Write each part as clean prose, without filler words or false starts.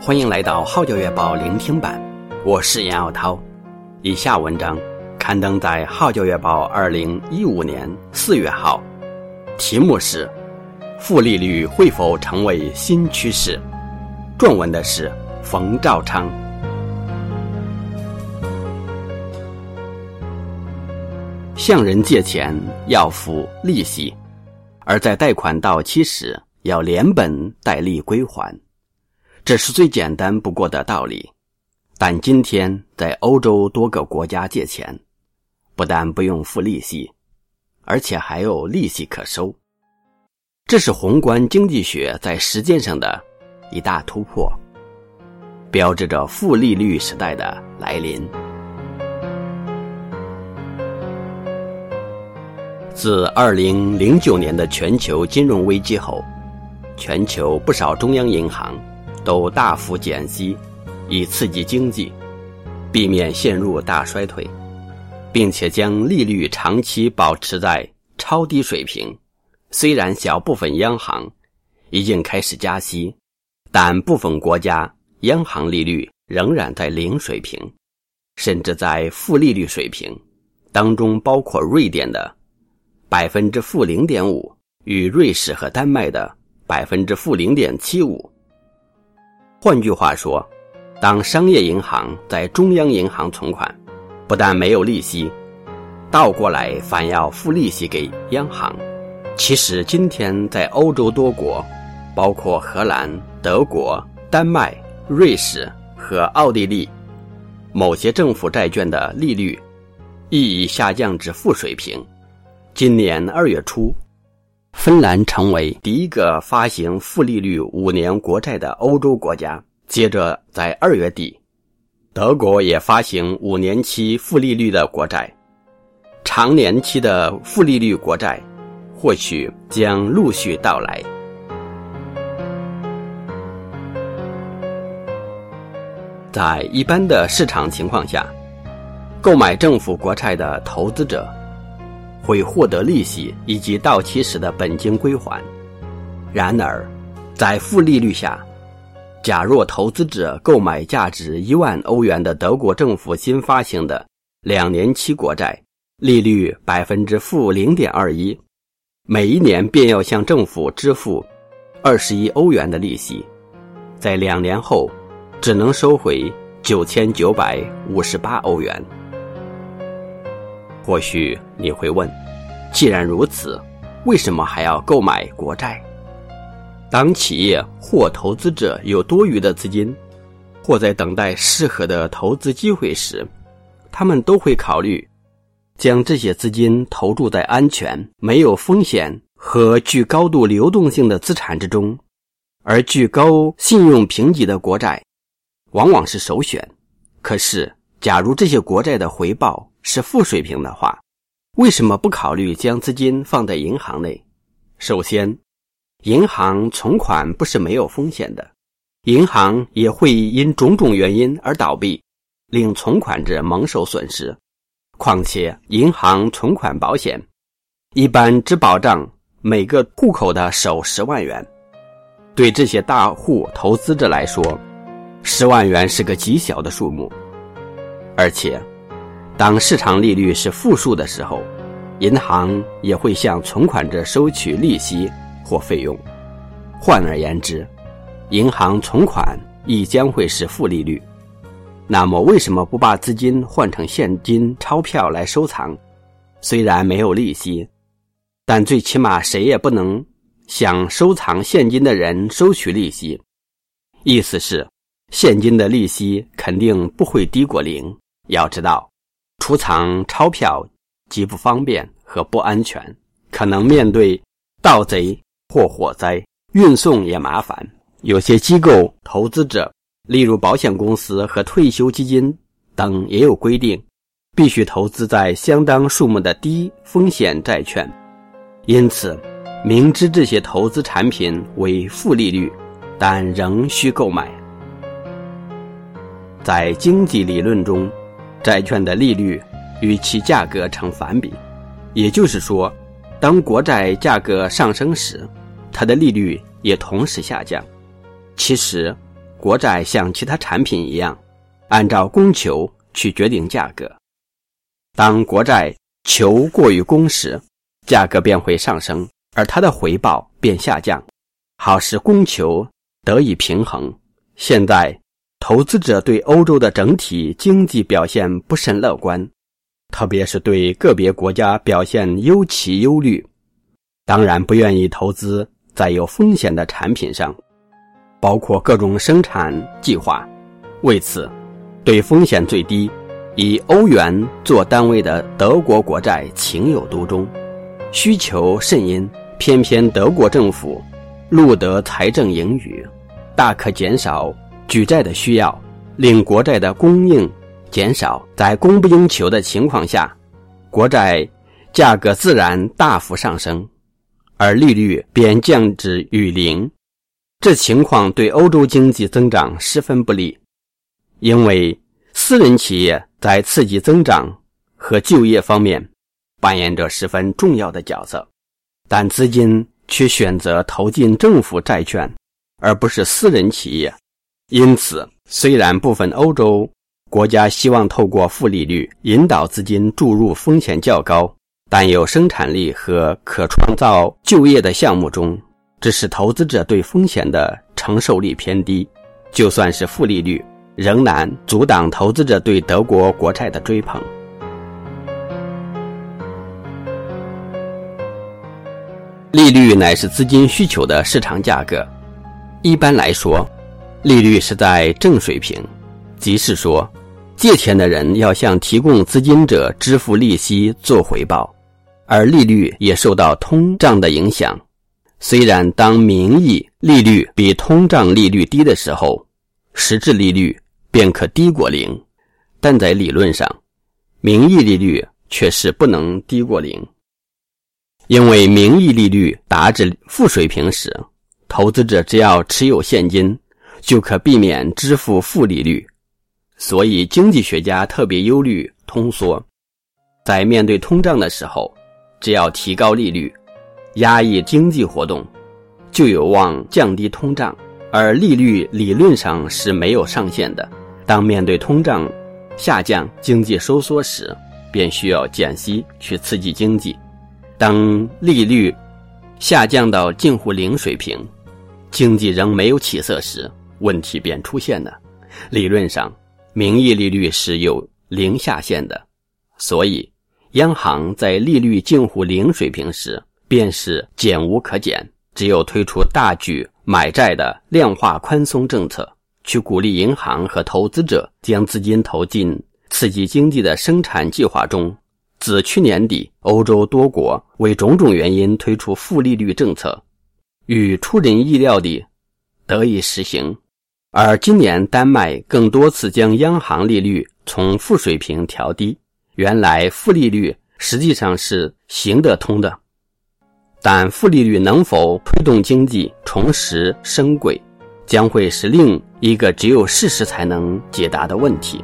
欢迎来到号角月报聆听版，我是严傲涛。以下文章刊登在号角月报2015年4月号，题目是负利率会否成为新趋势，撰文的是冯兆昌。向人借钱要付利息，而在贷款到期时要连本带利归还，这是最简单不过的道理。但今天在欧洲多个国家借钱，不但不用付利息，而且还有利息可收。这是宏观经济学在实践上的一大突破，标志着负利率时代的来临。自2009年的全球金融危机后，全球不少中央银行都大幅减息，以刺激经济，避免陷入大衰退，并且将利率长期保持在超低水平。虽然小部分央行已经开始加息，但部分国家央行利率仍然在零水平，甚至在负利率水平，当中包括瑞典的-0.5%与瑞士和丹麦的-0.75%。换句话说，当商业银行在中央银行存款，不但没有利息，倒过来反要付利息给央行。其实今天在欧洲多国，包括荷兰、德国、丹麦、瑞士和奥地利，某些政府债券的利率亦已下降至负水平。今年2月初，芬兰成为第一个发行负利率5年国债的欧洲国家。接着在2月底，德国也发行5年期负利率的国债，长年期的负利率国债或许将陆续到来。在一般的市场情况下，购买政府国债的投资者会获得利息以及到期时的本金归还。然而，在负利率下，假若投资者购买价值1万欧元的德国政府新发行的2年期国债，利率-0.21%，每一年便要向政府支付21欧元的利息，在2年后只能收回9958欧元。或许你会问，既然如此，为什么还要购买国债？当企业或投资者有多余的资金，或在等待适合的投资机会时，他们都会考虑将这些资金投注在安全、没有风险和具高度流动性的资产之中，而具高信用评级的国债往往是首选。可是，假如这些国债的回报是负水平的话，为什么不考虑将资金放在银行内？首先，银行存款不是没有风险的，银行也会因种种原因而倒闭，令存款者蒙受损失。况且，银行存款保险一般只保障每个户口的首10万元。对这些大户投资者来说，10万元是个极小的数目。而且，当市场利率是负数的时候，银行也会向存款者收取利息或费用。换而言之，银行存款亦将会是负利率。那么为什么不把资金换成现金钞票来收藏？虽然没有利息，但最起码谁也不能向收藏现金的人收取利息。意思是，现金的利息肯定不会低过0。要知道，储藏钞票极不方便和不安全，可能面对盗贼或火灾，运送也麻烦。有些机构投资者，例如保险公司和退休基金等，也有规定，必须投资在相当数目的低风险债券。因此，明知这些投资产品为负利率，但仍需购买。在经济理论中，债券的利率与其价格成反比，也就是说，当国债价格上升时，它的利率也同时下降。其实， 国债像其他产品一样，按照供求去决定价格。当国债求过于供时，价格便会上升，而它的回报便下降，好使供求得以平衡。现在投资者对欧洲的整体经济表现不甚乐观，特别是对个别国家表现尤其忧虑，当然不愿意投资在有风险的产品上，包括各种生产计划。为此，对风险最低，以欧元做单位的德国国债情有独钟，需求甚殷，偏偏德国政府录得财政盈余，大可减少举债的需要，令国债的供应减少，在供不应求的情况下，国债价格自然大幅上升，而利率便降至于零。这情况对欧洲经济增长十分不利，因为私人企业在刺激增长和就业方面扮演着十分重要的角色，但资金却选择投进政府债券，而不是私人企业。因此，虽然部分欧洲国家希望透过负利率引导资金注入风险较高但有生产力和可创造就业的项目中，只是投资者对风险的承受力偏低，就算是负利率，仍难阻挡投资者对德国国债的追捧。利率乃是资金需求的市场价格，一般来说，利率是在正水平，即是说，借钱的人要向提供资金者支付利息做回报，而利率也受到通胀的影响。虽然当名义利率比通胀利率低的时候，实质利率便可低过零，但在理论上，名义利率却是不能低过零。因为名义利率达至负水平时，投资者只要持有现金，就可避免支付负利率。所以经济学家特别忧虑通缩，在面对通胀的时候，只要提高利率，压抑经济活动，就有望降低通胀，而利率理论上是没有上限的。当面对通胀下降、经济收缩时，便需要减息去刺激经济。当利率下降到近乎零水平，经济仍没有起色时，问题便出现了。理论上，名义利率是有零下限的，所以央行在利率近乎零水平时，便是减无可减，只有推出大举买债的量化宽松政策，去鼓励银行和投资者将资金投进刺激经济的生产计划中。自去年底，欧洲多国为种种原因推出负利率政策，与出人意料地得以实行。而今年丹麦更多次将央行利率从负水平调低，原来负利率实际上是行得通的，但负利率能否推动经济重拾升轨，将会是另一个只有事实才能解答的问题。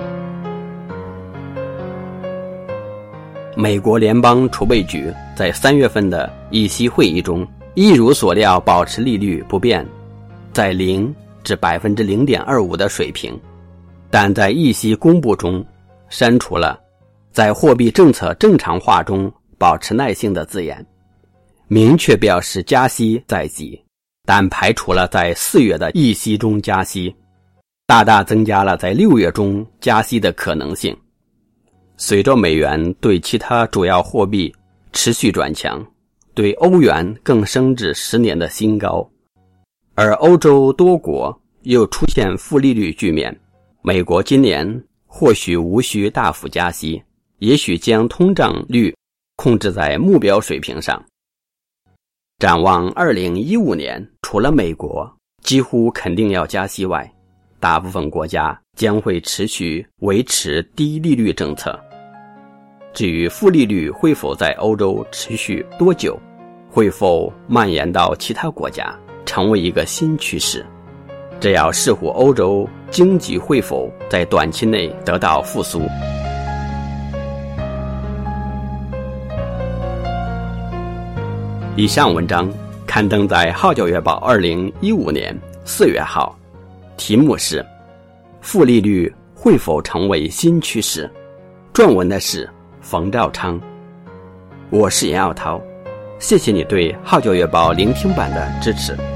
美国联邦储备局在3月份的议息会议中，一如所料保持利率不变，在0至 0.25% 的水平，但在议息公布中删除了在货币政策正常化中保持耐性的字眼，明确表示加息在即，但排除了在4月的议息中加息，大大增加了在6月中加息的可能性。随着美元对其他主要货币持续转强，对欧元更升至10年的新高，而欧洲多国又出现负利率局面，美国今年或许无需大幅加息，也许将通胀率控制在目标水平上。展望2015年，除了美国几乎肯定要加息外，大部分国家将会持续维持低利率政策。至于负利率会否在欧洲持续多久，会否蔓延到其他国家，成为一个新趋势，这要视乎欧洲经济会否在短期内得到复苏。以上文章刊登在《号角月报》2015年4月号， 题目是负利率会否成为新趋势，撰文的是冯兆昌。我是严耀涛，谢谢你对号角月报聆听版的支持。